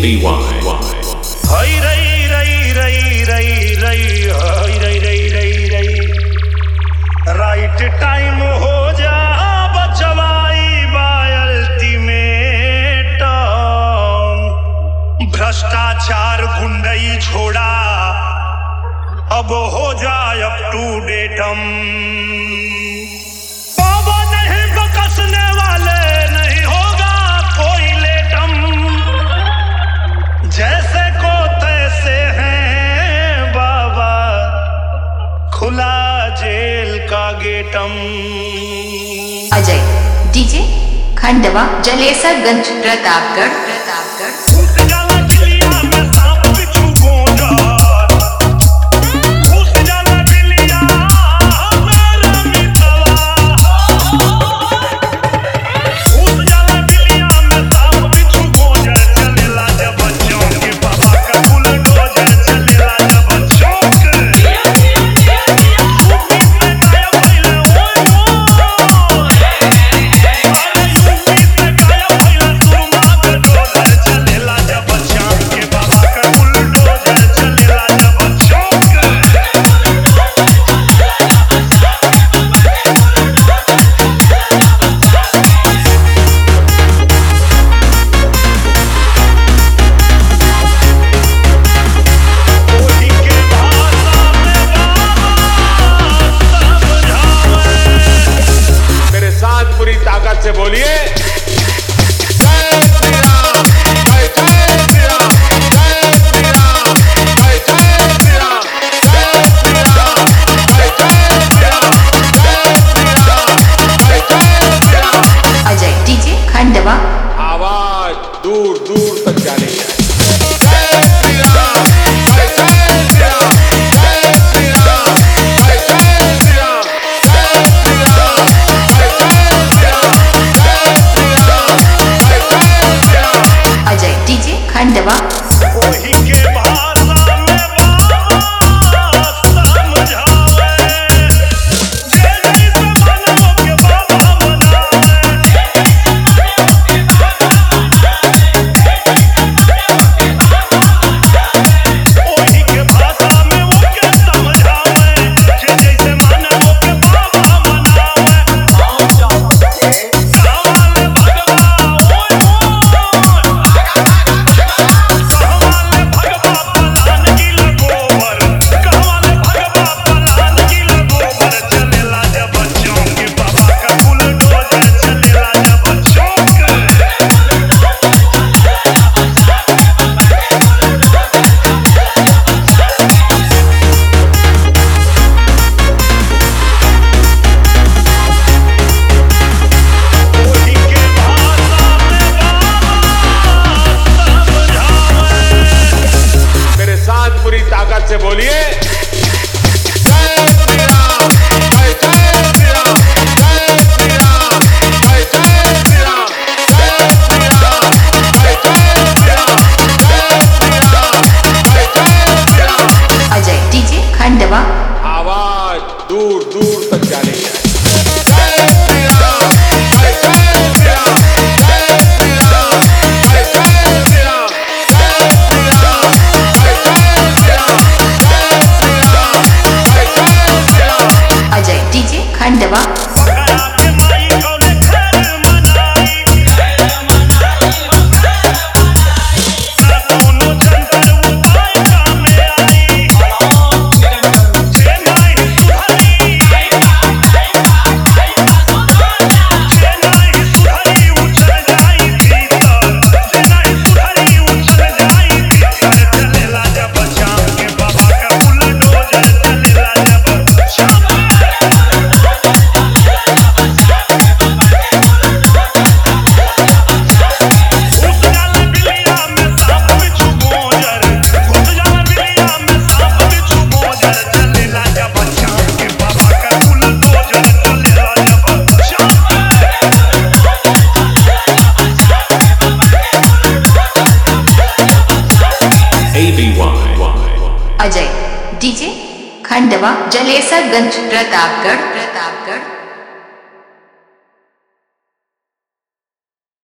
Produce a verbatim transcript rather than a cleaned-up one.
B Y. Hey, ray, ray, ray, ray, ray, hey, ray, ray, ray, ray. Right time हो जा Bachwai by ultimate भ्रष्टाचार गुंडई छोड़ा अब हो जाए अप टू डेटम बाबा नहीं बकसने वाले नहीं होगा कोई लेटम जैसे को तैसे हैं बाबा खुला जेल का गेटम। अजय डीजे खंडवा जलेसरगंज प्रतापगढ़ प्रतापगढ़ से बोलिए अजय डीजे खंडवा आवाज दूर दूर तक जाने की खंडवा वही के भाषा में बात समझावे जे जैसे मानव के बाबा बनावे वही के भाषा में वो के समझावे जे जैसे मानव के बाबा बनावे सवाल भगवा ताकत से बोलिए अजय डीजे खंडवा आवाज दूर दूर तक जाने की अजय डीजे खंडवा अजय डीजे खंडवा जलेसरगंज प्रतापगढ़ प्रतापगढ़